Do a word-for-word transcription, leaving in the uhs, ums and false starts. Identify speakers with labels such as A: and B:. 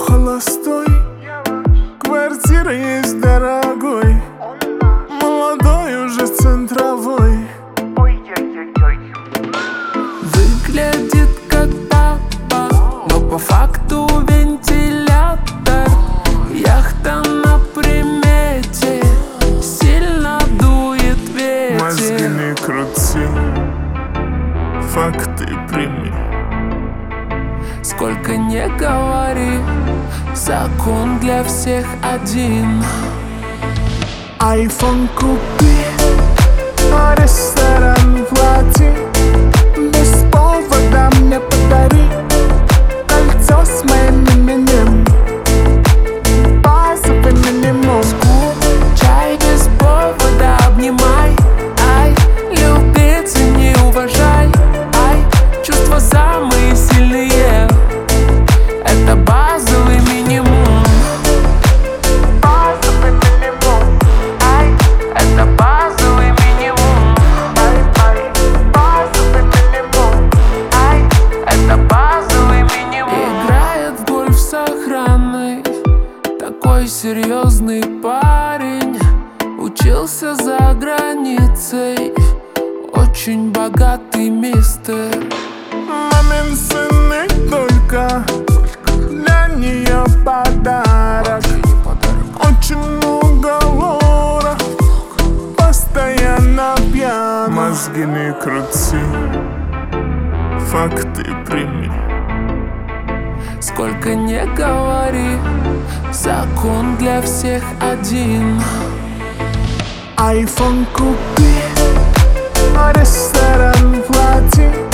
A: холостой, квартира есть дорогой, молодой уже центровой.
B: Выглядит как папа, но по факту вентилятор. Яхта на примете, сильно дует ветер.
A: Мозги не крути, факты прими.
B: Сколько не говори, закон для всех один.
A: Айфон купи, а ресторан плати. Без повода мне подари кольцо с моим именем, базовый минимум.
B: Чай без повода обнимай. Ай, любить и не уважай. Ай, чувства самые сильные. Это базовый минимум.
A: Базовый минимум.
B: Ай, это базовый минимум.
A: Ай, ай, базовый минимум.
B: Ай, это базовый минимум. Играет в гольф с охраной, такой серьезный парень. Учился за границей, очень богатый мистер.
A: Мамин сын и только для нее подарок. Очень много лора, постоянно пьян. Мозги не крути, факты прими.
B: Сколько не говори, закон для всех один.
A: Айфон купи, а ресторан плати.